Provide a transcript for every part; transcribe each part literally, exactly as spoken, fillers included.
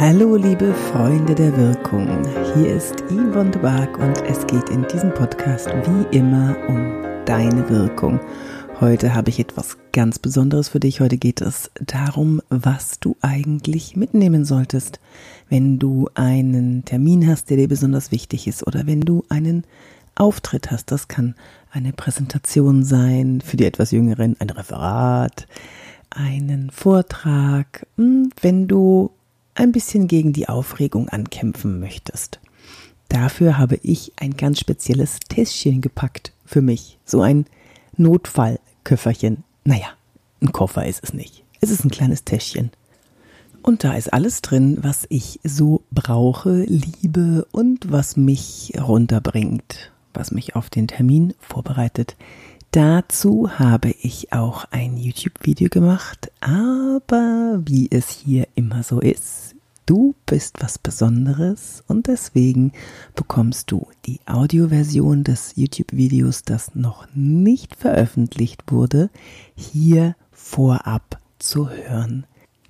Hallo liebe Freunde der Wirkung, hier ist Yvonne de Barg und es geht in diesem Podcast wie immer um deine Wirkung. Heute habe ich etwas ganz Besonderes für dich. Heute geht es darum, was du eigentlich mitnehmen solltest, wenn du einen Termin hast, der dir besonders wichtig ist, oder wenn du einen Auftritt hast. Das kann eine Präsentation sein, für die etwas Jüngeren ein Referat, einen Vortrag, wenn du ein bisschen gegen die Aufregung ankämpfen möchtest. Dafür habe ich ein ganz spezielles Täschchen gepackt für mich. So ein Notfallköfferchen. Naja, ein Koffer ist es nicht. Es ist ein kleines Täschchen. Und da ist alles drin, was ich so brauche, liebe und was mich runterbringt, was mich auf den Termin vorbereitet. Dazu habe ich auch ein YouTube-Video gemacht, aber wie es hier immer so ist, du bist was Besonderes und deswegen bekommst du die Audioversion des YouTube-Videos, das noch nicht veröffentlicht wurde, hier vorab zu hören.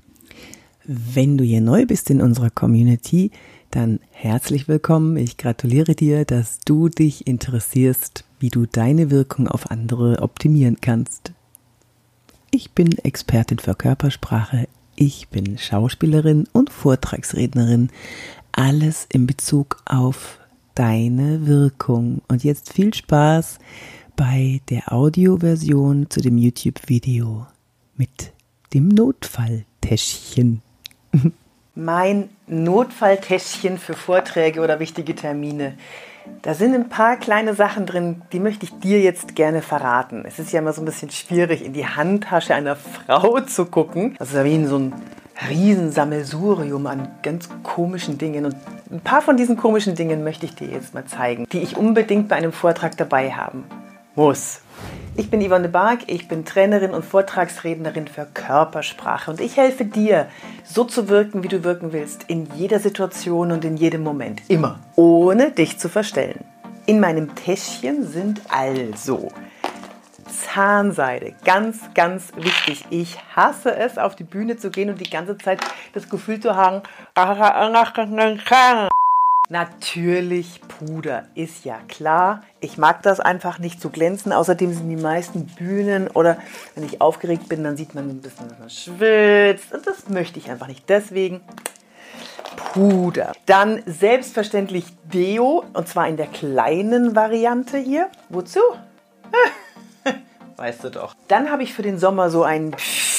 Wenn du hier neu bist in unserer Community, dann herzlich willkommen. Ich gratuliere dir, dass du dich interessierst, wie du deine Wirkung auf andere optimieren kannst. Ich bin Expertin für Körpersprache, ich bin Schauspielerin und Vortragsrednerin. Alles in Bezug auf deine Wirkung. Und jetzt viel Spaß bei der Audioversion zu dem YouTube-Video mit dem Notfalltäschchen. Mein Notfalltäschchen für Vorträge oder wichtige Termine. Da sind ein paar kleine Sachen drin, die möchte ich dir jetzt gerne verraten. Es ist ja immer so ein bisschen schwierig, in die Handtasche einer Frau zu gucken. Das ist ja wie in so ein Riesensammelsurium an ganz komischen Dingen. Und ein paar von diesen komischen Dingen möchte ich dir jetzt mal zeigen, die ich unbedingt bei einem Vortrag dabei haben muss. Ich bin Yvonne de Barg, ich bin Trainerin und Vortragsrednerin für Körpersprache und ich helfe dir, so zu wirken, wie du wirken willst, in jeder Situation und in jedem Moment, immer, ohne dich zu verstellen. In meinem Täschchen sind also Zahnseide, ganz, ganz wichtig. Ich hasse es, auf die Bühne zu gehen und die ganze Zeit das Gefühl zu haben, natürlich Puder, ist ja klar. Ich mag das einfach nicht zu glänzen. Außerdem sind die meisten Bühnen oder wenn ich aufgeregt bin, dann sieht man ein bisschen, dass man schwitzt. Und das möchte ich einfach nicht. Deswegen Puder. Dann selbstverständlich Deo und zwar in der kleinen Variante hier. Wozu? Weißt du doch. Dann habe ich für den Sommer so ein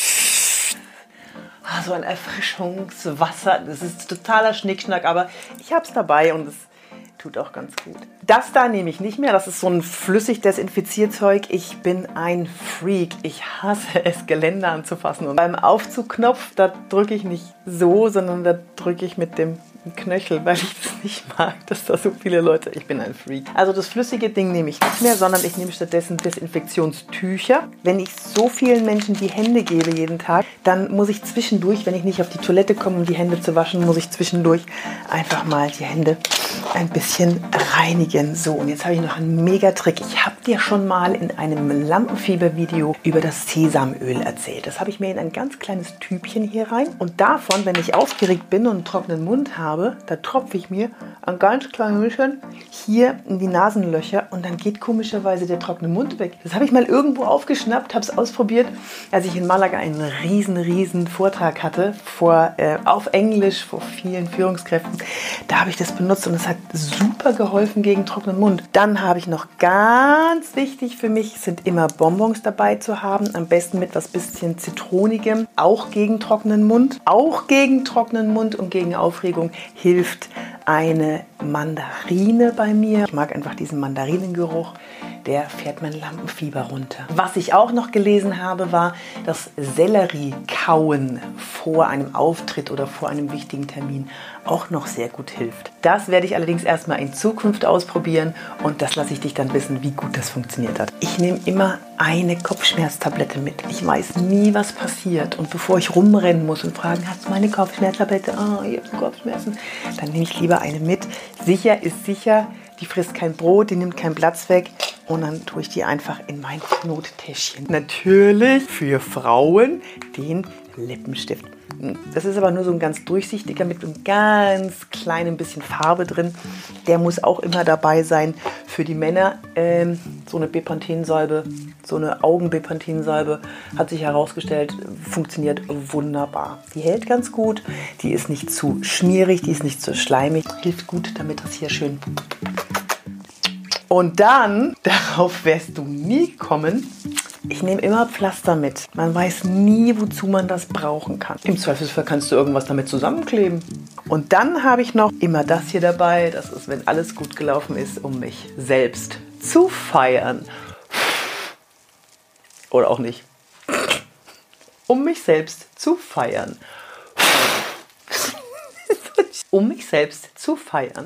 so ein Erfrischungswasser. Das ist totaler Schnickschnack, aber ich habe es dabei und es tut auch ganz gut. Das da nehme ich nicht mehr. Das ist so ein flüssig Desinfizierzeug. Ich bin ein Freak. Ich hasse es, Geländer anzufassen. Und beim Aufzugknopf, da drücke ich nicht so, sondern da drücke ich mit dem Knöchel, weil ich das nicht mag, dass da so viele Leute... Ich bin ein Freak. Also das flüssige Ding nehme ich nicht mehr, sondern ich nehme stattdessen Desinfektionstücher. Wenn ich so vielen Menschen die Hände gebe jeden Tag, dann muss ich zwischendurch, wenn ich nicht auf die Toilette komme, um die Hände zu waschen, muss ich zwischendurch einfach mal die Hände ein bisschen reinigen. So, und jetzt habe ich noch einen Mega-Trick. Ich habe dir schon mal in einem Lampenfieber-Video über das Sesamöl erzählt. Das habe ich mir in ein ganz kleines Tübchen hier rein. Und davon, wenn ich aufgeregt bin und einen trockenen Mund habe, da tropfe ich mir ein ganz kleines bisschen hier in die Nasenlöcher und dann geht komischerweise der trockene Mund weg. Das habe ich mal irgendwo aufgeschnappt, habe es ausprobiert, als ich in Malaga einen riesen, riesen Vortrag hatte vor, äh, auf Englisch vor vielen Führungskräften. Da habe ich das benutzt und es hat super geholfen gegen trockenen Mund. Dann habe ich noch ganz wichtig für mich, sind immer Bonbons dabei zu haben, am besten mit was bisschen Zitronigem, auch gegen trockenen Mund, auch gegen trockenen Mund und gegen Aufregung hilft eine Mandarine bei mir. Ich mag einfach diesen Mandarinengeruch, der fährt mein Lampenfieber runter. Was ich auch noch gelesen habe, war, dass Sellerie kauen vor einem Auftritt oder vor einem wichtigen Termin auch noch sehr gut hilft. Das werde ich allerdings erstmal in Zukunft ausprobieren und das lasse ich dich dann wissen, wie gut das funktioniert hat. Ich nehme immer eine Kopfschmerztablette mit. Ich weiß nie, was passiert. Und bevor ich rumrennen muss und fragen, hast du meine Kopfschmerztablette? Ah, ich habe Kopfschmerzen. Dann nehme ich lieber eine mit. Sicher ist sicher. Die frisst kein Brot, die nimmt keinen Platz weg und dann tue ich die einfach in mein Nottäschchen. Natürlich für Frauen den Lippenstift. Das ist aber nur so ein ganz durchsichtiger mit einem ganz kleinen bisschen Farbe drin. Der muss auch immer dabei sein. Für die Männer ähm, so eine Bepanthensalbe, so eine Augen-Bepanthensalbe hat sich herausgestellt, funktioniert wunderbar. Die hält ganz gut, die ist nicht zu schmierig, die ist nicht zu schleimig, hilft gut, damit das hier schön... Und dann, darauf wirst du nie kommen, ich nehme immer Pflaster mit. Man weiß nie, wozu man das brauchen kann. Im Zweifelsfall kannst du irgendwas damit zusammenkleben. Und dann habe ich noch immer das hier dabei. Das ist, wenn alles gut gelaufen ist, um mich selbst zu feiern. Oder auch nicht. Um mich selbst zu feiern. Um mich selbst zu feiern.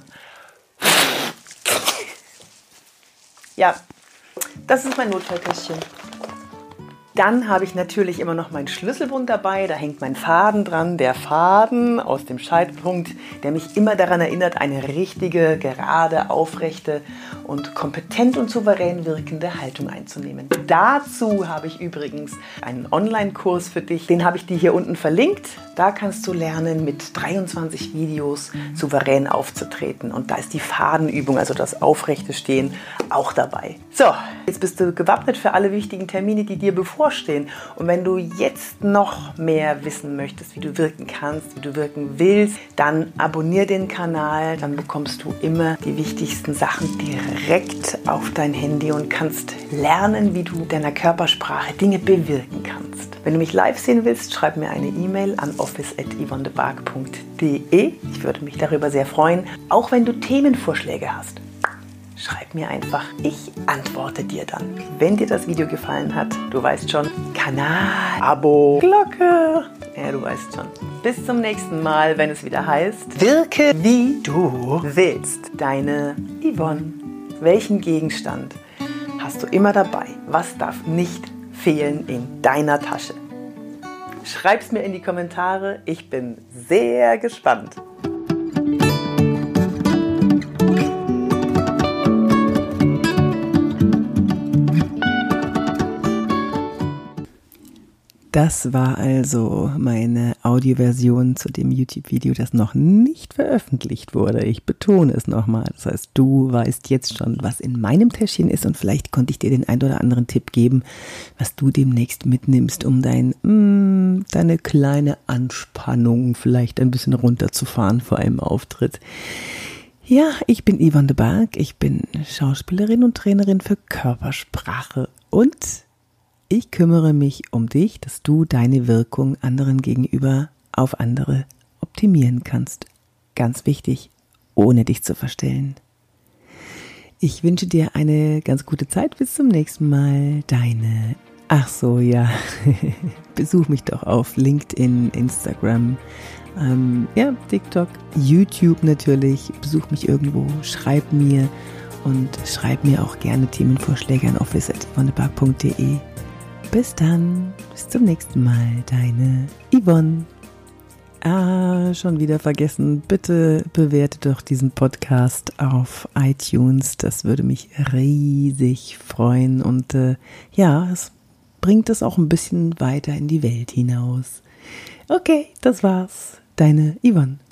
Ja, das ist mein Notfalltäschchen. Dann habe ich natürlich immer noch meinen Schlüsselbund dabei, da hängt mein Faden dran, der Faden aus dem Scheitelpunkt, der mich immer daran erinnert, eine richtige, gerade, aufrechte und kompetent und souverän wirkende Haltung einzunehmen. Dazu habe ich übrigens einen Online-Kurs für dich, den habe ich dir hier unten verlinkt. Da kannst du lernen, mit dreiundzwanzig Videos souverän aufzutreten und da ist die Fadenübung, also das aufrechte Stehen, auch dabei. So, jetzt bist du gewappnet für alle wichtigen Termine, die dir bevorstehen. Und wenn du jetzt noch mehr wissen möchtest, wie du wirken kannst, wie du wirken willst, dann abonniere den Kanal, dann bekommst du immer die wichtigsten Sachen direkt auf dein Handy und kannst lernen, wie du deiner Körpersprache Dinge bewirken kannst. Wenn du mich live sehen willst, schreib mir eine E-Mail an office at yvonne de barg punkt de. Ich würde mich darüber sehr freuen, auch wenn du Themenvorschläge hast. Schreib mir einfach, ich antworte dir dann. Wenn dir das Video gefallen hat, du weißt schon, Kanal, Abo, Glocke. Ja, du weißt schon. Bis zum nächsten Mal, wenn es wieder heißt, wirke wie du willst. Deine Yvonne. Welchen Gegenstand hast du immer dabei? Was darf nicht fehlen in deiner Tasche? Schreib's mir in die Kommentare. Ich bin sehr gespannt. Das war also meine Audioversion zu dem YouTube-Video, das noch nicht veröffentlicht wurde. Ich betone es nochmal. Das heißt, du weißt jetzt schon, was in meinem Täschchen ist und vielleicht konnte ich dir den ein oder anderen Tipp geben, was du demnächst mitnimmst, um dein, mm, deine kleine Anspannung vielleicht ein bisschen runterzufahren vor einem Auftritt. Ja, ich bin Yvonne de Barg. Ich bin Schauspielerin und Trainerin für Körpersprache und ich kümmere mich um dich, dass du deine Wirkung anderen gegenüber auf andere optimieren kannst. Ganz wichtig, ohne dich zu verstellen. Ich wünsche dir eine ganz gute Zeit. Bis zum nächsten Mal. Deine, ach so, ja, besuch mich doch auf LinkedIn, Instagram, ähm, ja, TikTok, YouTube natürlich. Besuch mich irgendwo, schreib mir und schreib mir auch gerne Themenvorschläge an office at yvonne de barg punkt de. Bis dann, bis zum nächsten Mal, deine Yvonne. Ah, schon wieder vergessen, bitte bewerte doch diesen Podcast auf iTunes, das würde mich riesig freuen und äh, ja, es bringt es auch ein bisschen weiter in die Welt hinaus. Okay, das war's, deine Yvonne.